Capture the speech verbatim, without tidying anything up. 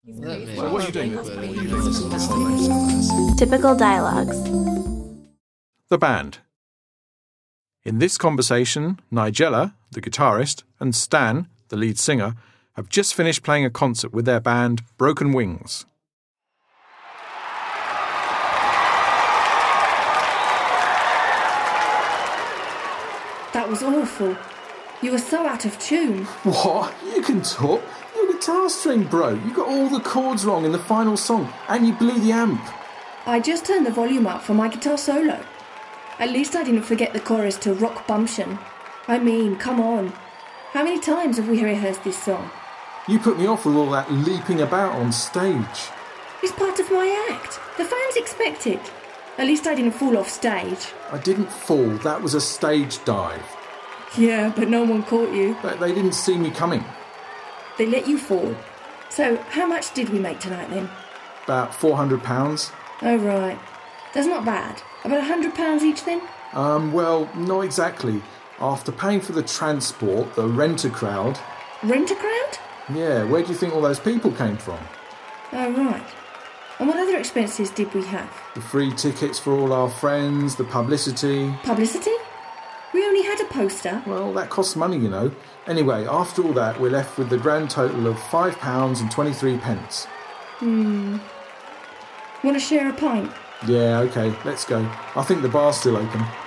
So what are you doing? Typical dialogues. The band. In this conversation, Nigella, the guitarist, and Stan, the lead singer, have just finished playing a concert with their band Broken Wings. That was awful. You were so out of tune. What? You can talk. Your guitar string broke. You got all the chords wrong in the final song, and you blew the amp. I just turned the volume up for my guitar solo. At least I didn't forget the chorus to Rock Bumption. I mean, come on. How many times have we rehearsed this song? You put me off with all that leaping about on stage. It's part of my act. The fans expect it. At least I didn't fall off stage. I didn't fall. That was a stage dive. Yeah, but no one caught you. They, they didn't see me coming. They let you fall. So, how much did we make tonight then? About four hundred pounds. Oh, right. That's not bad. About one hundred pounds each then? Um, well, not exactly. After paying for the transport, the rent-a-crowd... Rent-a-crowd? Yeah, where do you think all those people came from? Oh, right. And what other expenses did we have? The free tickets for all our friends, the publicity... Publicity? We only had a poster. Well, that costs money, you know. Anyway, after all that, we're left with the grand total of five pounds and twenty-three pence. Hmm. Want to share a pint? Yeah, OK, let's go. I think the bar's still open.